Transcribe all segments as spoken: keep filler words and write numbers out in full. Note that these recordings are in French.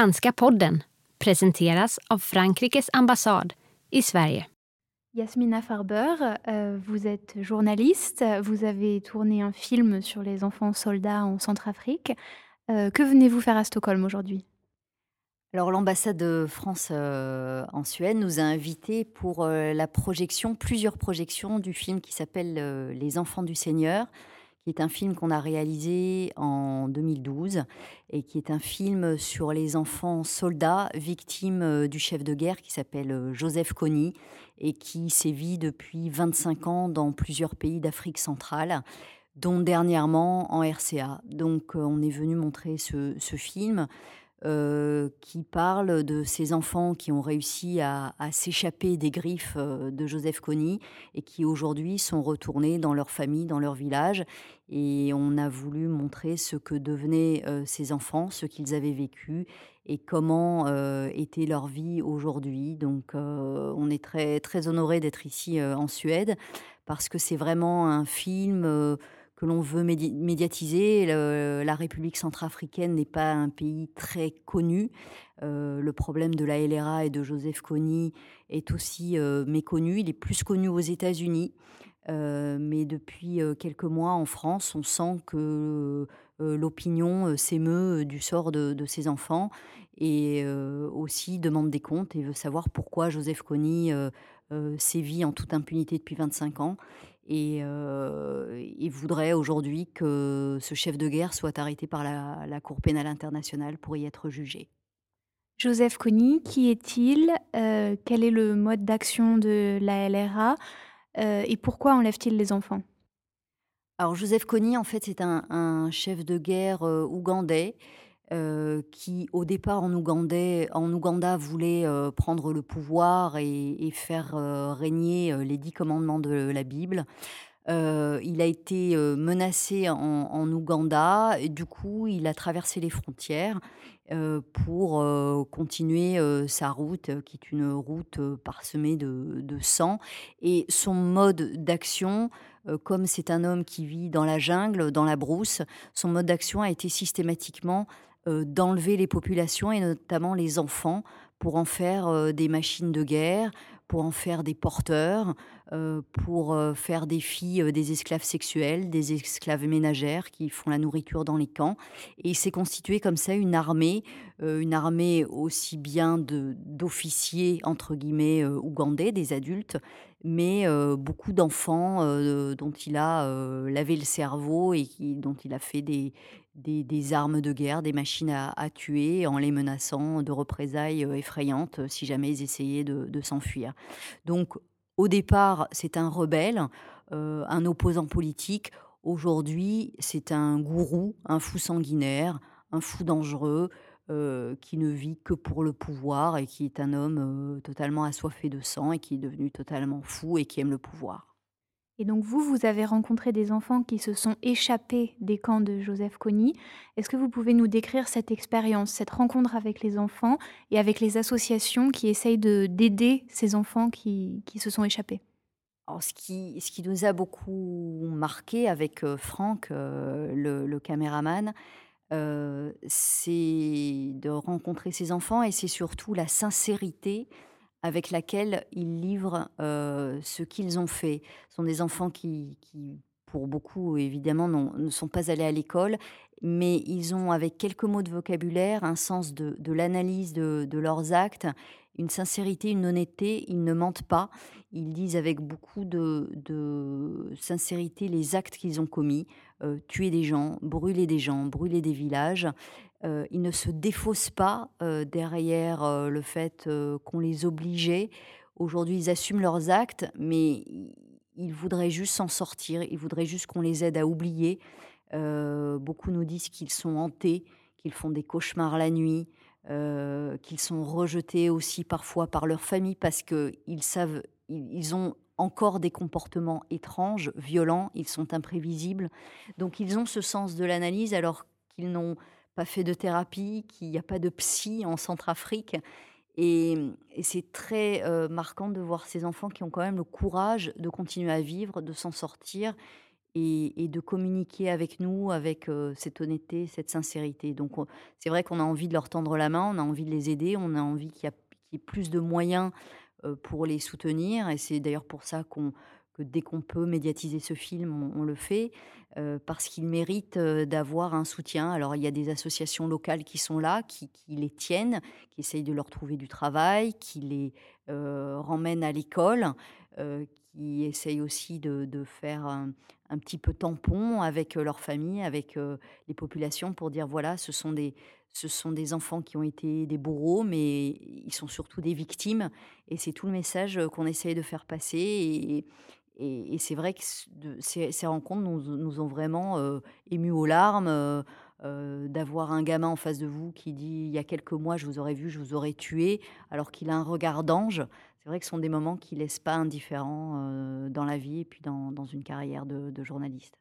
Franska podden presenteras av Frankrikes ambassad i Sverige. Yasmina Farber, euh, vous êtes journaliste, vous avez tourné un film sur les enfants soldats en Centrafrique. Euh, que venez-vous faire à Stockholm aujourd'hui? Alors l'ambassade de France, heu, en Suède nous a invités pour, heu, la projection plusieurs projections du film qui s'appelle, heu, Les Enfants du Seigneur, qui est un film qu'on a réalisé en deux mille douze et qui est un film sur les enfants soldats victimes, heu, du chef de guerre qui s'appelle, heu, Joseph Kony et qui sévit depuis vingt-cinq ans dans plusieurs pays d'Afrique centrale, dont dernièrement en R C A. Donc, heu, on est venu montrer ce ce film heu, qui parle de ces enfants qui ont réussi à à s'échapper des griffes, heu, de Joseph Kony et qui aujourd'hui sont retournés dans leur famille, dans leur village et on a voulu montrer ce que devenaient, heu, ces enfants, ce qu'ils avaient vécu et comment, heu, était leur vie aujourd'hui. Donc, heu, on est très, très honorés d'être ici, heu, en Suède parce que c'est vraiment un film, heu, que l'on veut médi médiatiser. Le la République centrafricaine n'est pas un pays très connu. Heu, le problème de la L R A et de Joseph Kony est aussi, heu, méconnu. Il est plus connu aux États-Unis, heu, mais depuis, heu, quelques mois en France, on sent que, heu, l'opinion, heu, s'émeut, heu, du sort de de ces enfants et heu, aussi demande des comptes et veut savoir pourquoi Joseph Kony, heu heu, sévit en toute impunité depuis vingt-cinq ans et heu, il voudrait aujourd'hui que ce chef de guerre soit arrêté par la la Cour pénale internationale pour y être jugé. Joseph Kony, qui est-il? Euh, quel est le mode d'action de la L R A? Euh, et pourquoi enlève-t-il les enfants? Alors Joseph Kony, en fait, c'est un un chef de guerre, heu, ougandais, heu, qui au départ en Ougandais en Ouganda voulait, heu, prendre le pouvoir et et faire, heu, régner, heu, les dix commandements de la Bible. Heu, il a été, heu, menacé en en Ouganda et du coup, il a traversé les frontières, heu, pour, heu, continuer, heu, sa route, heu, qui est une route, heu, parsemée de de sang et son mode d'action, heu, comme c'est un homme qui vit dans la jungle, dans la brousse, son mode d'action a été systématiquement, heu, d'enlever les populations et notamment les enfants pour en faire, heu, des machines de guerre, pour en faire des porteurs, heu, pour, heu, faire des filles, heu, des esclaves sexuels, des esclaves ménagères qui font la nourriture dans les camps et il s'est constitué comme ça une armée, heu, une armée aussi bien de d'officiers entre guillemets, heu, ougandais, des adultes, mais heu, beaucoup d'enfants, heu, dont il a, heu, lavé le cerveau et qui dont il a fait des des des armes de guerre, des machines à à tuer en les menaçant de représailles, heu, effrayantes, heu, si jamais ils essayaient de de s'enfuir. Donc au départ, c'est un rebelle, heu, un opposant politique. Aujourd'hui, c'est un gourou, un fou sanguinaire, un fou dangereux, heu, qui ne vit que pour le pouvoir et qui est un homme, heu, totalement assoiffé de sang et qui est devenu totalement fou et qui aime le pouvoir. Et donc vous, vous avez rencontré des enfants qui se sont échappés des camps de Joseph Kony. Est-ce que vous pouvez nous décrire cette expérience, cette rencontre avec les enfants et avec les associations qui essayent de d'aider ces enfants qui qui se sont échappés? Alors ce qui ce qui nous a beaucoup marqué avec, heu, Franck, heu, le le caméraman, heu, c'est de rencontrer ces enfants et c'est surtout la sincérité avec laquelle ils livrent, heu, ce qu'ils ont fait. Ce sont des enfants qui qui, pour beaucoup évidemment, n'ont ne sont pas allés à l'école, mais ils ont, avec quelques mots de vocabulaire, un sens de de l'analyse de de leurs actes, une sincérité, une honnêteté. Ils ne mentent pas. Ils disent avec beaucoup de de sincérité les actes qu'ils ont commis, heu, tuer des gens, brûler des gens, brûler des villages. Heu, ils ne se défaussent pas, heu, derrière, heu, le fait, heu, qu'on les obligeait. Aujourd'hui, ils assument leurs actes, mais i ils voudraient juste s'en sortir. Ils voudraient juste qu'on les aide à oublier. Heu, beaucoup nous disent qu'ils sont hantés, qu'ils font des cauchemars la nuit, heu, qu'ils sont rejetés aussi parfois par leur famille parce qu'ils savent ils ils ont encore des comportements étranges, violents, ils sont imprévisibles. Donc ils ont ce sens de l'analyse alors qu'ils n'ont pas fait de thérapie, qu'il n'y a pas de psy en Centrafrique et mmh et c'est très, heu, marquant de voir ces enfants qui ont quand même le courage de continuer à vivre, de s'en sortir et, et de communiquer avec nous avec euh, cette honnêteté, cette sincérité. Donc on- c'est vrai qu'on a envie de leur tendre la main, on a envie de les aider, on a envie qu'il y, a- qu'il y ait plus de moyens euh, pour les soutenir. Et c'est d'ailleurs pour ça qu'on, que dès qu'on peut médiatiser ce film, on, on le fait, euh, parce qu'ils méritent euh, d'avoir un soutien. Alors il y a des associations locales qui sont là, qui, qui les tiennent, qui essayent de leur trouver du travail, qui les euh, ramènent à l'école, euh, qui essayent aussi de, de faire un, un petit peu tampon avec euh, leurs familles, avec euh, les populations pour dire voilà, ce sont des, ce sont des enfants qui ont été des bourreaux, mais ils sont surtout des victimes. Et c'est tout le message euh, qu'on essaye de faire passer. Et, et, et c'est vrai que c- de- ces, ces rencontres nous, nous ont vraiment euh, émus aux larmes. euh, euh, d'avoir un gamin en face de vous qui dit il y a quelques mois je vous aurais vu, je vous aurais tué, alors qu'il a un regard d'ange. C'est vrai que ce sont des moments qui laissent pas indifférents euh, dans la vie et puis dans, dans une carrière de, de journaliste.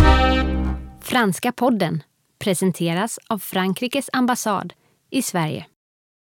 Franska podden presenteras av Frankrikes ambassad i Sverige.